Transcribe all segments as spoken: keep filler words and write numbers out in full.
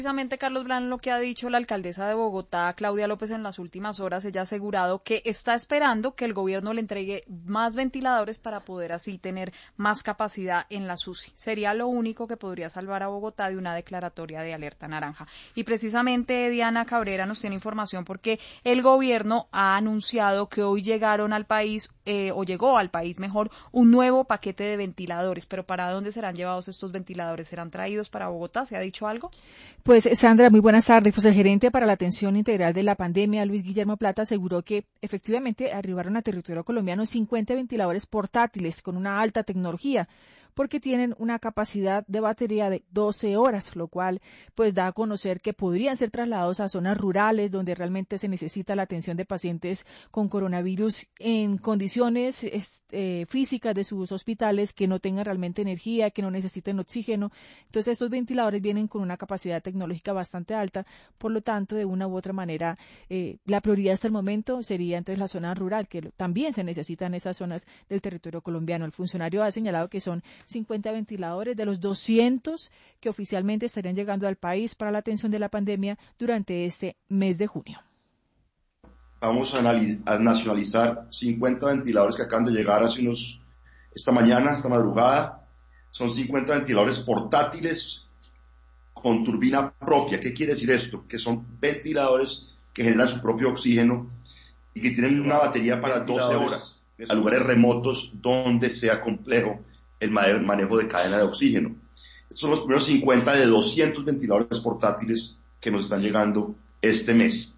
Precisamente, Carlos Blan, lo que ha dicho la alcaldesa de Bogotá, Claudia López, en las últimas horas, ella ha asegurado que está esperando que el gobierno le entregue más ventiladores para poder así tener más capacidad en las U C I. Sería lo único que podría salvar a Bogotá de una declaratoria de alerta naranja. Y precisamente Diana Cabrera nos tiene información porque el gobierno ha anunciado que hoy llegaron al país, eh, o llegó al país mejor, un nuevo paquete de ventiladores. Pero ¿para dónde serán llevados estos ventiladores? ¿Serán traídos para Bogotá? ¿Se ha dicho algo? Pues Sandra, muy buenas tardes. Pues el gerente para la atención integral de la pandemia, Luis Guillermo Plata, aseguró que efectivamente arribaron a territorio colombiano cincuenta ventiladores portátiles con una alta tecnología, porque tienen una capacidad de batería de doce horas, lo cual pues da a conocer que podrían ser trasladados a zonas rurales donde realmente se necesita la atención de pacientes con coronavirus en condiciones eh, físicas de sus hospitales, que no tengan realmente energía, que no necesiten oxígeno. Entonces estos ventiladores vienen con una capacidad tecnológica bastante alta, por lo tanto de una u otra manera eh, la prioridad hasta el momento sería entonces la zona rural, que también se necesitan esas zonas del territorio colombiano. El funcionario ha señalado que son cincuenta ventiladores de los doscientos que oficialmente estarían llegando al país para la atención de la pandemia durante este mes de junio. Vamos a, a nacionalizar cincuenta ventiladores que acaban de llegar hace unos, esta mañana, esta madrugada. Son cincuenta ventiladores portátiles con turbina propia. ¿Qué quiere decir esto? Que son ventiladores que generan su propio oxígeno y que tienen una batería para doce horas a lugares remotos donde sea complejo el manejo de cadena de oxígeno. Estos son los primeros cincuenta de doscientos ventiladores portátiles que nos están llegando este mes.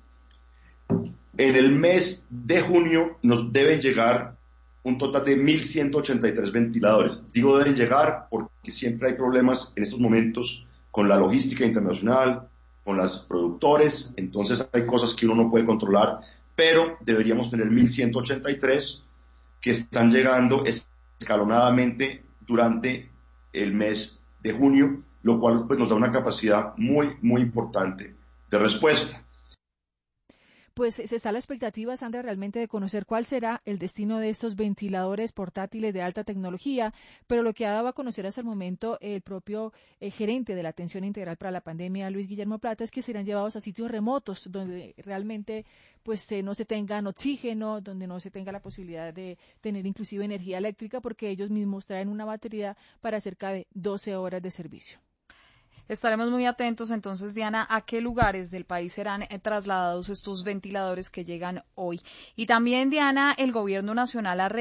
En el mes de junio nos deben llegar un total de mil ciento ochenta y tres ventiladores. Digo deben llegar porque siempre hay problemas en estos momentos con la logística internacional, con los productores, entonces hay cosas que uno no puede controlar, pero deberíamos tener mil ciento ochenta y tres que están llegando escalonadamente durante el mes de junio, lo cual pues, nos da una capacidad muy, muy importante de respuesta. Pues se está a la expectativa, Sandra, realmente de conocer cuál será el destino de estos ventiladores portátiles de alta tecnología, pero lo que ha dado a conocer hasta el momento el propio eh, gerente de la atención integral para la pandemia, Luis Guillermo Plata, es que serán llevados a sitios remotos donde realmente pues eh, no se tengan oxígeno, donde no se tenga la posibilidad de tener inclusive energía eléctrica, porque ellos mismos traen una batería para cerca de doce horas de servicio. Estaremos muy atentos entonces, Diana, a qué lugares del país serán eh, trasladados estos ventiladores que llegan hoy. Y también, Diana, el gobierno nacional ha